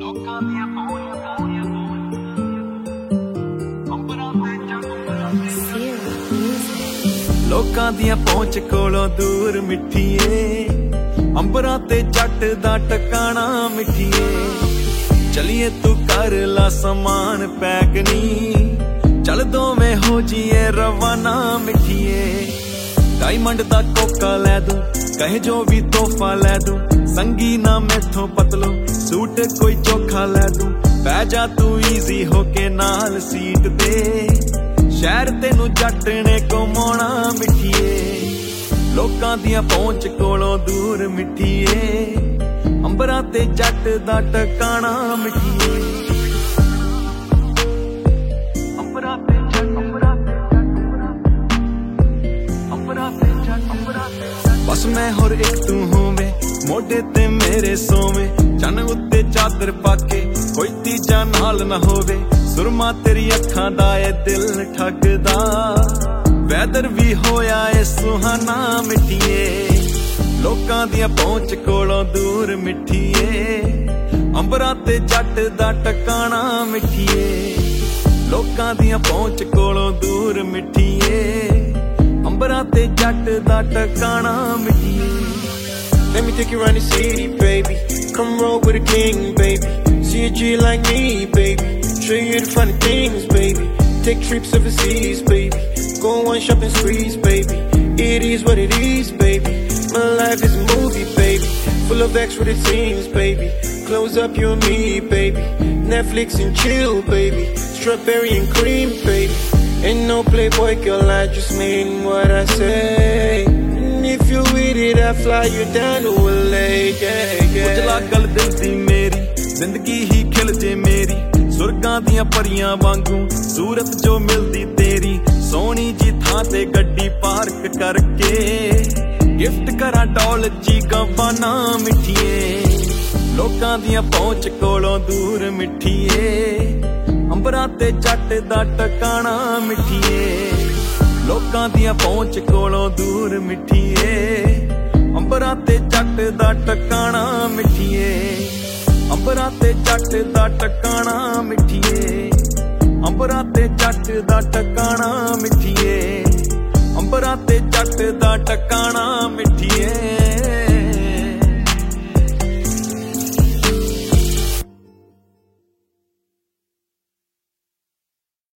ਲੋਕਾਂ ਦੀਆਂ ਪਹੁੰਚ ਕੋਲੋਂ ਦੂਰ ਮਿੱਠੀਏ, ਅੰਬਰਾਂ ਤੇ ਜੱਟ ਦਾ ਟਿਕਾਣਾ ਮਿੱਠੀਏ। ਚਲੀਏ ਤੂੰ ਕਰ ਲਾ ਸਮਾਨ ਪੈਕ ਨੀ, ਚੱਲ ਦੋਵੇਂ ਹੋ ਜੀਏ ਰਵਾਨਾ ਮਿੱਠੀਏ। ਡਾਇਮੰਡ ਦਾ ਕੋਕਾ ਲੈ ਦੂੰ, ਕਹੇ ਜੋ ਵੀ ਤੋਹਫਾ ਲੈ ਦੂੰ, ਸੰਗੀ ਨਾ ਮੈਥੋਂ ਪਤਲੋ ਸੂਟ ਕੋਈ ਚੋਖਾ ਲੈ ਦੂੰ। ਪੈ ਜਾ ਤੂੰ ਈਜ਼ੀ ਹੋ ਕੇ ਨਾਲ ਸੀਟ ਤੇ, ਸ਼ਹਿਰ ਤੈਨੂੰ ਜੱਟ ਨੇ ਘੁਮਾਉਣਾ ਮਿੱਠੀਏ। ਲੋਕਾਂ ਦੀਆਂ ਪਹੁੰਚ ਕੋਲੋਂ ਦੂਰ ਮਿੱਠੀਏ, ਅੰਬਰਾਂ ਤੇ ਜੱਟ ਦਾ ਟਿਕਾਣਾ ਮਿੱਠੀਏ। ਅੰਬਰਾਂ ਤੇ ਜੱਟ, ਅੰਬਰਾਂ ਤੇ ਬਸ ਮੈਂ ਹੋਰ ਇੱਕ ਤੂੰ ਹੋਵੇਂ, ਮੋਢੇ ਤੇ ਮੇਰੇ ਸੋਵੇਂ। ਚੰਨ ਉੱਤੇ ਚਾਦਰ ਪਾ ਕੇ ਕੋਈ ਤੀਜਾ ਨਾਲ ਨਾ ਹੋਵੇ, ਸੁਰਮਾ ਤੇਰੀ ਅੱਖਾਂ ਦਾ ਏ ਦਿਲ ਠੱਗਦਾ। ਵੈਦਰ ਵੀ ਹੋਇਆ ਏ ਸੁਹਾਨਾ ਮਿੱਠੀਏ, ਲੋਕਾਂ ਦੀਆਂ ਪਹੁੰਚ ਕੋਲੋਂ ਦੂਰ ਮਿੱਠੀਏ। ਅੰਬਰਾਂ ਤੇ ਜੱਟ ਦਾ ਟਿਕਾਣਾ ਮਿੱਠੀਏ, ਲੋਕਾਂ ਦੀਆਂ ਪਹੁੰਚ ਕੋਲੋਂ ਦੂਰ ਮਿੱਠੀਏ। ਅੰਬਰਾਂ ਤੇ ਜੱਟ ਦਾ ਟਿਕਾਣਾ ਮਿੱਠੀਏ। Let me take you around the city, baby. Come roll with a king, baby. See a G like me, baby. Show you the funny things, baby. Take trips overseas, baby. Go on shopping sprees, baby. It is what it is, baby. My life is a movie, baby. Full of extra scenes, baby. Close up, you and me, baby. Netflix and chill, baby. Strawberry and cream, baby. Ain't no playboy girl, I just mean what I say. And if you're with it, I fly you down to LA, yeah, yeah. ਉਜਲਾ ਗੱਲ ਦਿਲ ਦੀ ਮੇਰੀ, ਜ਼ਿੰਦਗੀ ਹੀ ਖਿਲ ਜੇ ਮੇਰੀ। ਸੁਰਗਾਂ ਦੀਆਂ ਪਰੀਆਂ ਵਾਂਗੂ ਸੂਰਤ ਜੋ ਮਿਲਦੀ ਤੇਰੀ। ਸੋਹਣੀ ਜੀ ਥਾਂ ਤੇ ਗੱਡੀ ਪਾਰਕ ਕਰਕੇ, ਗਿਫਟ ਕਰਾਂ ਡੌਲਚੀ ਗਵਾਨਾ ਮਿੱਠੀਏ। ਲੋਕਾਂ ਦੀਆਂ ਪਹੁੰਚ ਕੋਲੋਂ ਦੂਰ ਮਿੱਠੀਏ, ਅੰਬਰਾਂ ਤੇ ਜੱਟ ਦਾ ਟਿਕਾਣਾ ਮਿੱਠੀਏ। ਲੋਕਾਂ ਦੀਆਂ ਪਹੁੰਚ ਕੋਲੋਂ ਦੂਰ ਮਿੱਠੀਏ, ਅੰਬਰਾਂ ਤੇ ਜੱਟ ਦਾ ਟਿਕਾਣਾ ਮਿੱਠੀਏ। ਅੰਬਰਾਂ ਤੇ ਜੱਟ ਦਾ ਟਿਕਾਣਾ ਮਿੱਠੀਏ, ਅੰਬਰਾਂ ਤੇ ਜੱਟ ਦਾ ਟਿਕਾਣਾ ਮਿੱਠੀਏ। ਅੰਬਰਾਂ ਤੇ ਜੱਟ ਦਾ ਟਿਕਾਣਾ ਮਿੱਠੀਏ।